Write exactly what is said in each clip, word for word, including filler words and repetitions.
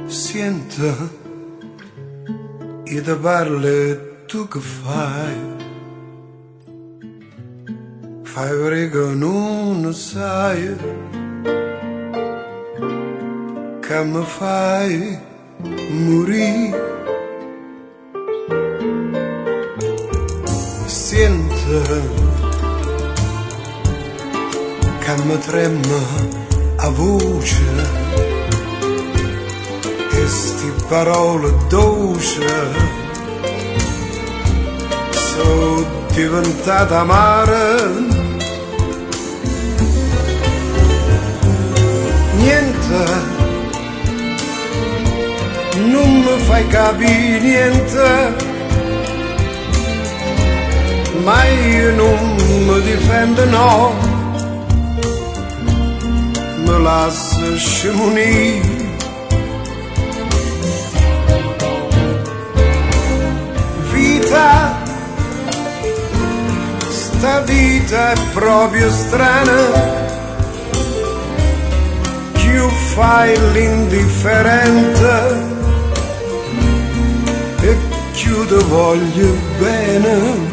Senta, io ti parlo e tu che fai? Fai perché non sai che mi fai morire. Senta che mi trema a voce e sti parole dolci sono diventate amare. Niente, non mi fai capire niente, ma io non mi difendo, no, mi lascio scimunire. Vita, sta vita è proprio strana, più fai l'indifferente e più ti voglio bene.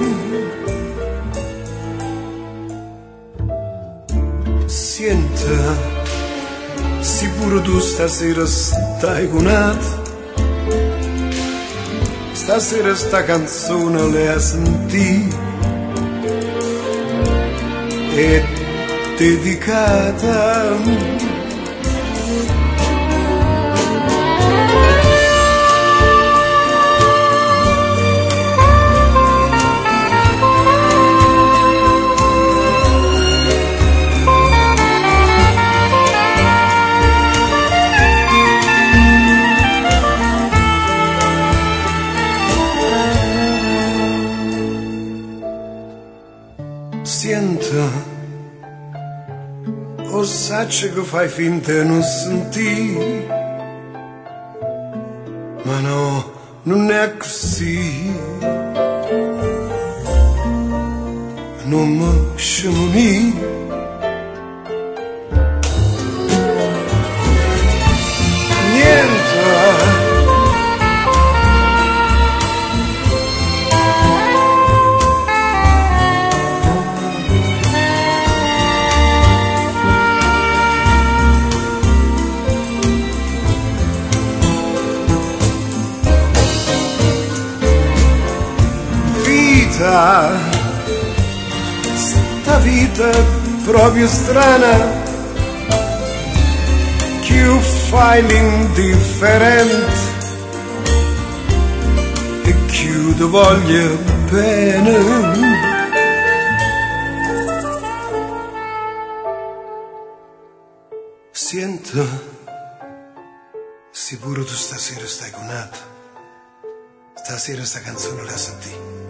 Senta, sicuro tu stasera stai conata, stasera sta canzone le hai sentita, è dedicata. Senta, o sacci che fai finta di non sentire, ma no, non è così. Non mi scimunì. Niente, sta vita è proprio strana, più fai l'indifferente e più ti voglio bene. Senta, sicuro tu stasera stai conata, stasera sta canzone la senti.